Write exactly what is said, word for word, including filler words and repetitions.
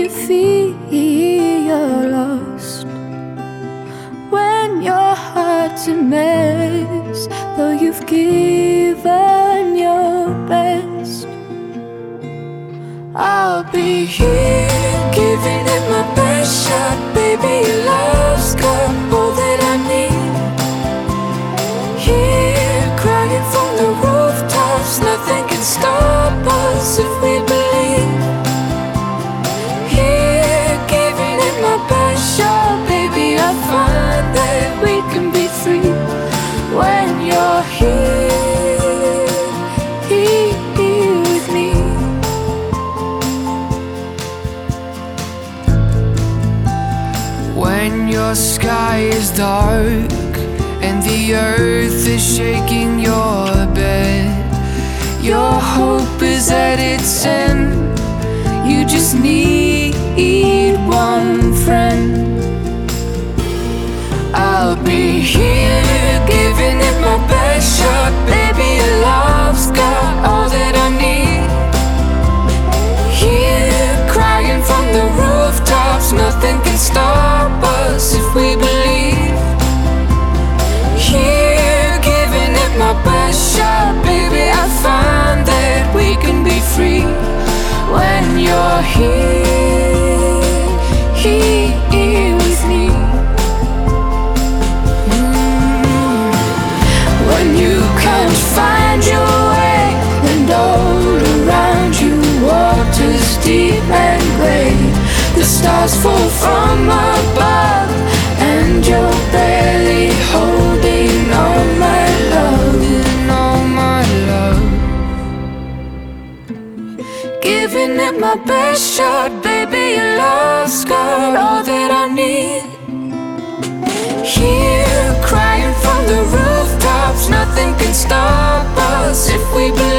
you feel lost, when your heart's a mess, though you've given your best, I'll be here giving it my best shot. Baby, your love's got all that I need. Here crying from the rooftops, nothing can stop us if we believe. Here giving it my best shot. Baby, I find that we can be free when you're here, here, here with me. When your sky is dark and the earth is shaking your bed, your hope is at its end. You just need one friend. I'll be here giving it my best shot. Baby, your love's got all that I need. Here crying from the rooftops, nothing can stop us if we believe. Here giving it my best shot. Baby, I find that we can be free when you're here, here, here with me. Mm. When you can't find your way and all around you water's deep and grey, the stars fall from above and you're barely holding all my love, all my love. Giving it my best shot. Baby, your love's got all that I need. Here crying from the rooftops, nothing can stop us if we believe.